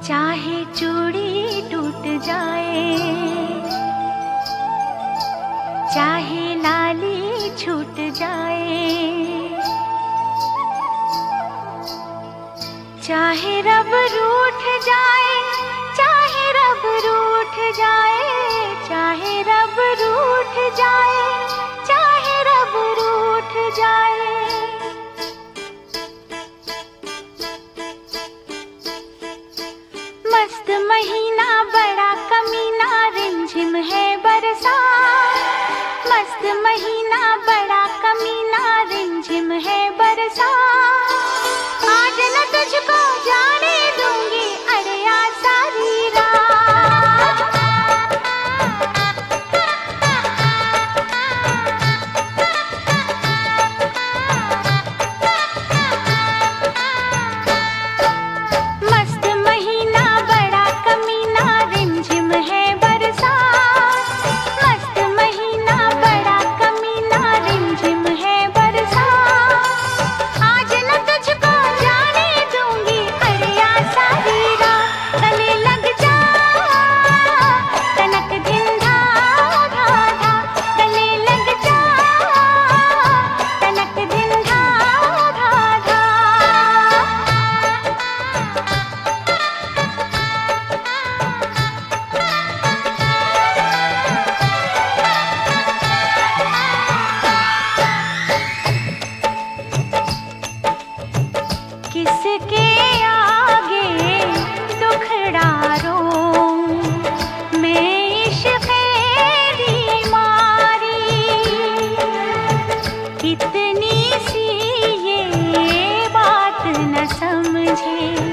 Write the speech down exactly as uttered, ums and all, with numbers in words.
चाहे चूड़ी टूट जाए, चाहे लाली छूट जाए, चाहे रब रूठ जाए, चाहे रब रूठ जाए, चाहे रब रूठ जाए, चाहे रब रूठ जाए। मस्त महीना बड़ा कमीना, रिमझिम है बरसात। मस्त महीना बड़ा कमीना, रिमझिम है बरसात। आज न तुझको जाने दूंगी अड़िया सारी रात। मस्त महीना बड़ा कमीना, रिमझिम है बरसात। मस्त महीना बड़ा कमीना, रिमझिम है बरसात। आज न तुझको जाने दूंगी अड़िया सारी रात। गले लग जा तनक धिंधा धा धा, गले लग जा तनक धिंधा धा धा। किसके आगे दुखड़ा रोऊं मैं इश्क़े बीमारी। कितनी सी ये बात न समझे